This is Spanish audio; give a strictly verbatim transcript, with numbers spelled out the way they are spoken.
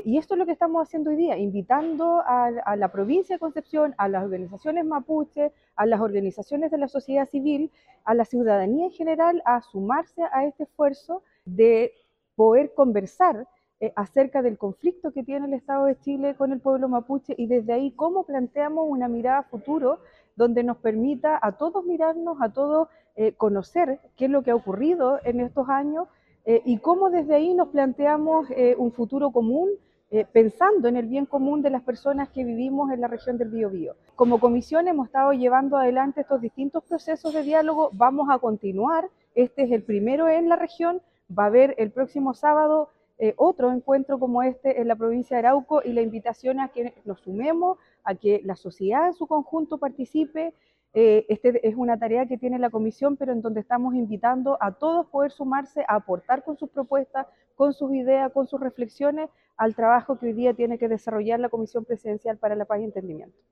y esto es lo que estamos haciendo hoy día, invitando a, a la provincia de Concepción, a las organizaciones mapuche, a las organizaciones de la sociedad civil, a la ciudadanía en general, a sumarse a este esfuerzo de poder conversar eh, acerca del conflicto que tiene el Estado de Chile con el pueblo mapuche y desde ahí cómo planteamos una mirada a futuro donde nos permita a todos mirarnos, a todos eh, conocer qué es lo que ha ocurrido en estos años eh, y cómo desde ahí nos planteamos eh, un futuro común eh, pensando en el bien común de las personas que vivimos en la región del Biobío. Como comisión hemos estado llevando adelante estos distintos procesos de diálogo, vamos a continuar, este es el primero en la región, va a haber el próximo sábado eh, otro encuentro como este en la provincia de Arauco y la invitación a que nos sumemos, a que la sociedad en su conjunto participe. Eh, este es una tarea que tiene la comisión, pero en donde estamos invitando a todos poder sumarse, a aportar con sus propuestas, con sus ideas, con sus reflexiones al trabajo que hoy día tiene que desarrollar la Comisión Presidencial para la Paz y Entendimiento.